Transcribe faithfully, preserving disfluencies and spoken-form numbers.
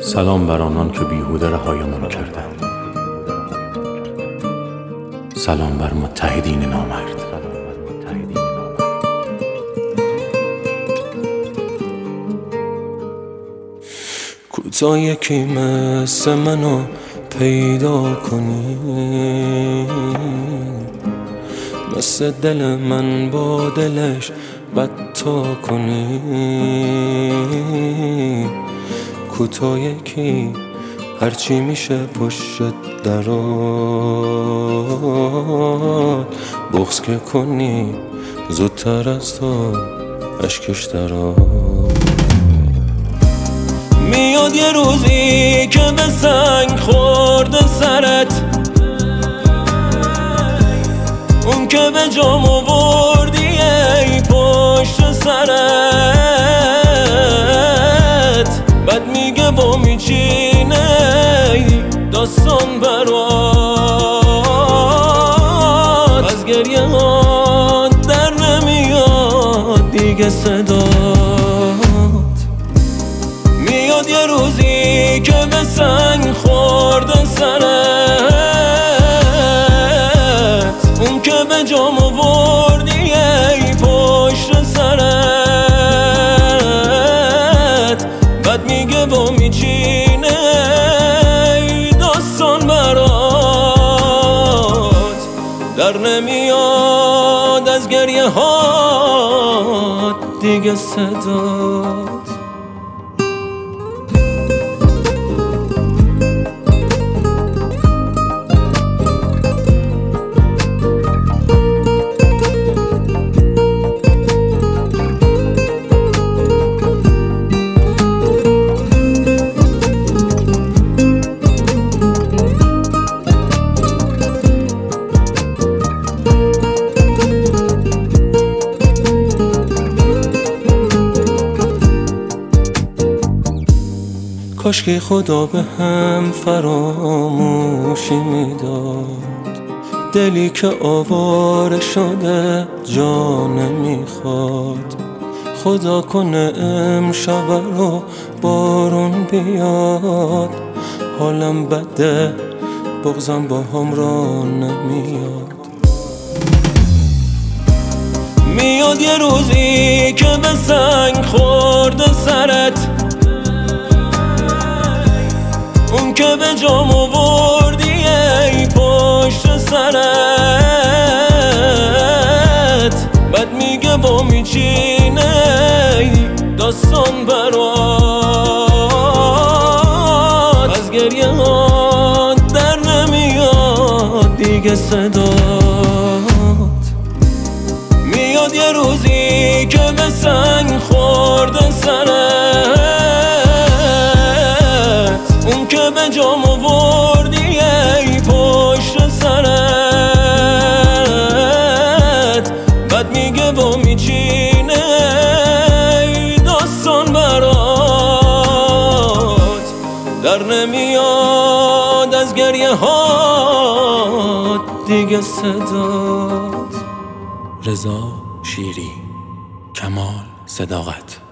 سلام بر آنان که بیهوده رهایمان کردند. سلام بر متحدین نامرد. کوتا یکی مثل منو پیدا کنی، مثل دل من با دلش بدتا کنی. کوتا یکی هرچی میشه پشت درات بغض که کنی، زودتر از تو اشکش درات. میاد یه روزی که به سنگ خورده سرت، اون که به جام آوردی ای پشت سرت. بعد میگه با میچینه داستان برات، از گریه ها در نمیاد دیگه صدات. میاد یه روزی که به سنگ خورده سرت، اون که به جام آوردی ای پشت سرت. بعد میگه با میچینه داستان برات، در نمیاد از گریه ها دیگه صدات. کاش که خدا به هم فراموشی میداد، دلی که آواره شده جا نمیخواد. خدا کنه امشب رو بارون بیاد، حالم بده بغضم با هم را نمیاد. میاد یه روزی که به سنگ خورده سرت، اون که به جام آوردی ای پشت سرت. بعد میگه با میچینه داستان برات، از گریه ها در نمیاد دیگه صدات. میاد یه روزی که به سنگ خورده سرت، اون که به جام آوردی ای پشت سرت. بعد میگه با میچینه داستان برات، در نمیاد از گریه ها دیگه صدات. رضا شیری، کمال صداقت.